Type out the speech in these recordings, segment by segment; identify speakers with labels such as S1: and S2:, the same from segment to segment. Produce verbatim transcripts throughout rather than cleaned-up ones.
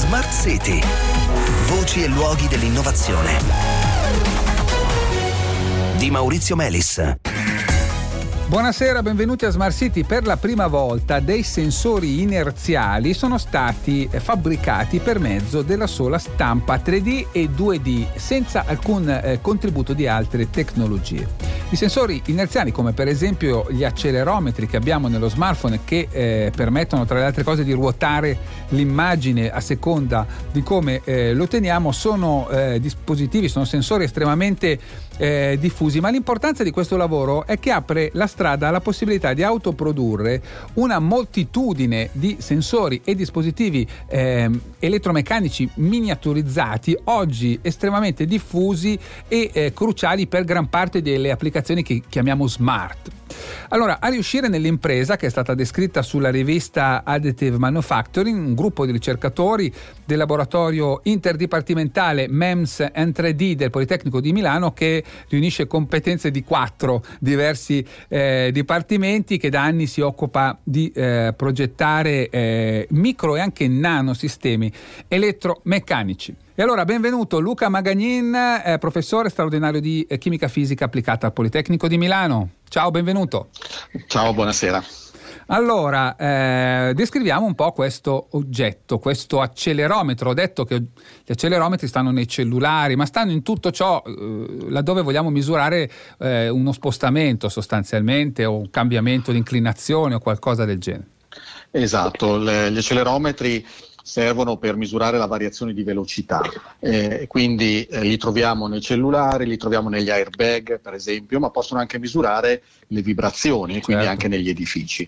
S1: Smart City. Voci e luoghi dell'innovazione. Di Maurizio Melis.
S2: Buonasera, benvenuti a Smart City. Per la prima volta dei sensori inerziali sono stati fabbricati per mezzo della sola stampa tre D e due D, senza alcun eh, contributo di altre tecnologie. I sensori inerziali, come per esempio gli accelerometri che abbiamo nello smartphone, che eh, permettono tra le altre cose di ruotare l'immagine a seconda di come eh, lo teniamo, sono eh, dispositivi, sono sensori estremamente eh, diffusi, ma l'importanza di questo lavoro è che apre la strada alla possibilità di autoprodurre una moltitudine di sensori e dispositivi eh, elettromeccanici miniaturizzati, oggi estremamente diffusi e eh, cruciali per gran parte delle applicazioni che chiamiamo smart. Allora, a riuscire nell'impresa, che è stata descritta sulla rivista Additive Manufacturing, un gruppo di ricercatori del laboratorio interdipartimentale M E M S and tre D del Politecnico di Milano, che riunisce competenze di quattro diversi eh, dipartimenti, che da anni si occupa di eh, progettare eh, micro e anche nanosistemi elettromeccanici. E allora benvenuto Luca Magagnin, eh, professore straordinario di eh, chimica fisica applicata al Politecnico di Milano. Ciao, benvenuto.
S3: Ciao, buonasera.
S2: Allora, eh, descriviamo un po' questo oggetto, questo accelerometro. Ho detto che gli accelerometri stanno nei cellulari, ma stanno in tutto ciò eh, laddove vogliamo misurare eh, uno spostamento sostanzialmente, o un cambiamento di inclinazione o qualcosa del genere.
S3: Esatto, le, gli accelerometri servono per misurare la variazione di velocità, eh, quindi eh, li troviamo nei cellulari, li troviamo negli airbag per esempio, ma possono anche misurare le vibrazioni, quindi
S2: certo,
S3: anche negli edifici.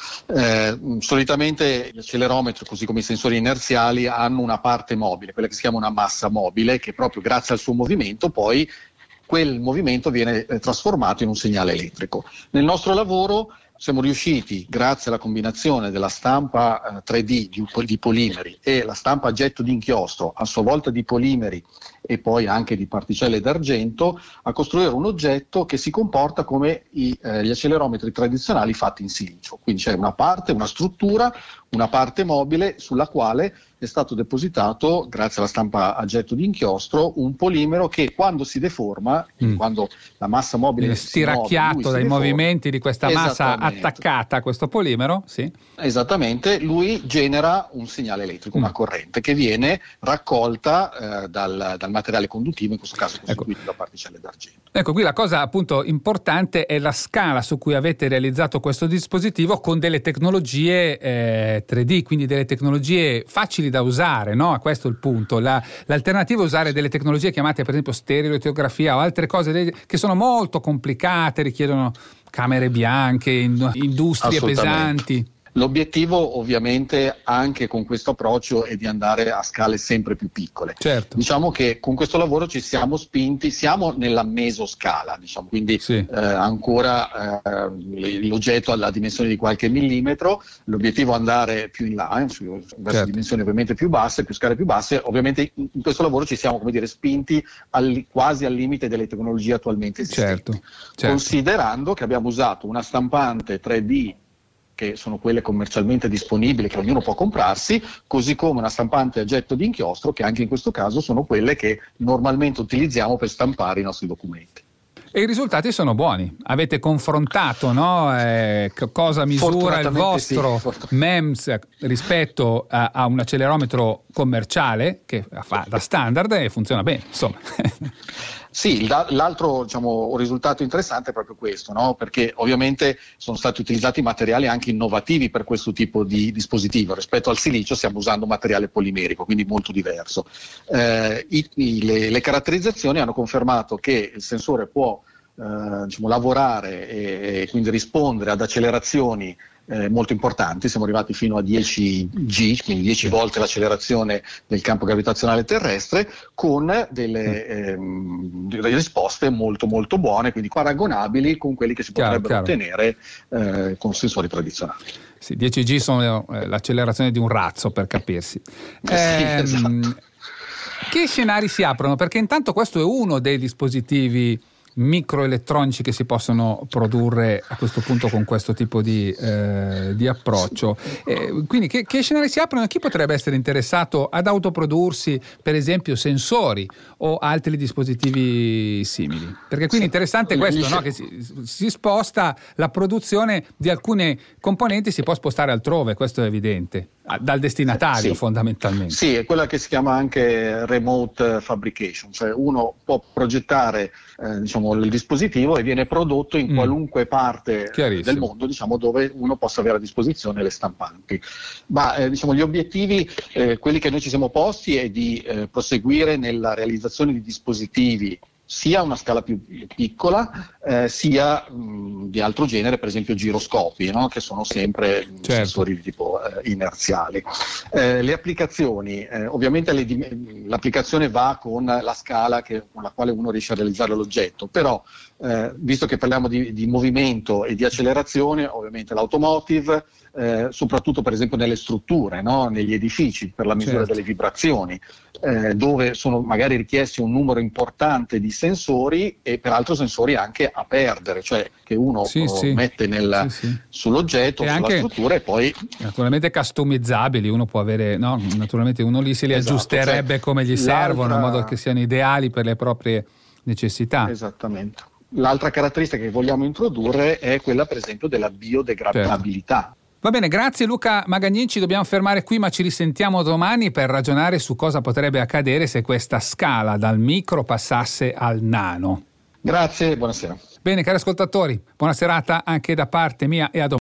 S3: Eh, solitamente gli accelerometri, così come i sensori inerziali, hanno una parte mobile, quella che si chiama una massa mobile, che proprio grazie al suo movimento poi quel movimento viene eh, trasformato in un segnale elettrico. Nel nostro lavoro siamo riusciti, grazie alla combinazione della stampa eh, tre D di, di polimeri e la stampa a getto di inchiostro, a sua volta di polimeri e poi anche di particelle d'argento, a costruire un oggetto che si comporta come i, eh, gli accelerometri tradizionali fatti in silicio. Quindi c'è una parte, una struttura, una parte mobile sulla quale è stato depositato, grazie alla stampa a getto di inchiostro, un polimero che quando si deforma, mm. quando la massa mobile
S2: viene stiracchiato
S3: muove,
S2: dai
S3: deforma,
S2: movimenti di questa massa attaccata a questo polimero, sì.
S3: Esattamente, lui genera un segnale elettrico, mm. una corrente che viene raccolta eh, dal, dal materiale conduttivo, in questo caso costituito ecco. da particelle d'argento.
S2: Ecco, qui la cosa appunto importante è la scala su cui avete realizzato questo dispositivo con delle tecnologie eh, tre D, quindi delle tecnologie facili da usare, no? Questo è il punto. La, l'alternativa è usare delle tecnologie chiamate per esempio stereolitografia o altre cose che sono molto complicate, richiedono camere bianche, industrie pesanti.
S3: L'obiettivo ovviamente anche con questo approccio è di andare a scale sempre più piccole.
S2: Certo.
S3: Diciamo che con questo lavoro ci siamo spinti, siamo nella mesoscala, diciamo, quindi
S2: sì.
S3: eh, ancora eh, l'oggetto ha la dimensione di qualche millimetro, l'obiettivo è andare più in là, eh, verso certo. dimensioni ovviamente più basse, più scale più basse. Ovviamente in questo lavoro ci siamo, come dire, spinti al, quasi al limite delle tecnologie attualmente esistenti,
S2: certo. Certo.
S3: considerando che abbiamo usato una stampante tre D che sono quelle commercialmente disponibili, che ognuno può comprarsi, così come una stampante a getto di inchiostro, che anche in questo caso sono quelle che normalmente utilizziamo per stampare i nostri documenti.
S2: E i risultati sono buoni. Avete confrontato, no? Eh, cosa misura il vostro
S3: sì,
S2: M E M S rispetto a, a un accelerometro commerciale che fa da standard e funziona bene, insomma.
S3: Sì, l'altro diciamo, risultato interessante è proprio questo, no? Perché ovviamente sono stati utilizzati materiali anche innovativi per questo tipo di dispositivo. Rispetto al silicio stiamo usando materiale polimerico, quindi molto diverso. Eh, i, i, le, le caratterizzazioni hanno confermato che il sensore può eh, diciamo, lavorare e, e quindi rispondere ad accelerazioni Eh, molto importanti. Siamo arrivati fino a dieci G, quindi dieci volte l'accelerazione del campo gravitazionale terrestre, con delle, ehm, delle risposte molto molto buone, quindi paragonabili con quelli che si
S2: chiaro,
S3: potrebbero
S2: chiaro.
S3: ottenere eh, con sensori tradizionali.
S2: Sì, dieci G sono eh, l'accelerazione di un razzo, per capirsi.
S3: Eh, sì,
S2: ehm,
S3: esatto.
S2: Che scenari si aprono? Perché intanto questo è uno dei dispositivi microelettronici che si possono produrre a questo punto con questo tipo di, eh, di approccio. Eh, quindi che, che scenari si aprono? Chi potrebbe essere interessato ad autoprodursi, per esempio, sensori o altri dispositivi simili? Perché quindi è interessante questo, no? Che si, si sposta la produzione di alcune componenti, si può spostare altrove, questo è evidente, dal destinatario, sì, fondamentalmente.
S3: Sì, è quella che si chiama anche remote fabrication, cioè uno può progettare eh, diciamo, il dispositivo e viene prodotto in mm. qualunque parte del mondo, diciamo, dove uno possa avere a disposizione le stampanti. Ma eh, diciamo, gli obiettivi, eh, quelli che noi ci siamo posti, è di eh, proseguire nella realizzazione di dispositivi sia a una scala più piccola, eh, sia mh, di altro genere, per esempio giroscopi, no? Che sono sempre certo. sensori di tipo eh, inerziali. Eh, le applicazioni, eh, ovviamente le, l'applicazione va con la scala che, con la quale uno riesce a realizzare l'oggetto, però eh, visto che parliamo di, di movimento e di accelerazione, ovviamente l'automotive, eh, soprattutto per esempio nelle strutture, no? Negli edifici, per la misura certo. delle vibrazioni, eh, dove sono magari richiesti un numero importante di sensori e peraltro sensori anche a perdere, cioè che uno sì, sì. mette nel, sì, sì. sull'oggetto,
S2: e
S3: sulla
S2: anche,
S3: struttura e poi
S2: naturalmente customizzabili, uno può avere, no, naturalmente uno lì se li esatto, aggiusterebbe cioè, come gli servono in modo che siano ideali per le proprie necessità.
S3: Esattamente. L'altra caratteristica che vogliamo introdurre è quella per esempio della biodegradabilità. Certo.
S2: Va bene, grazie Luca Magagnin, ci dobbiamo fermare qui ma ci risentiamo domani per ragionare su cosa potrebbe accadere se questa scala dal micro passasse al nano.
S3: Grazie e buonasera.
S2: Bene cari ascoltatori, buona serata anche da parte mia e a domani.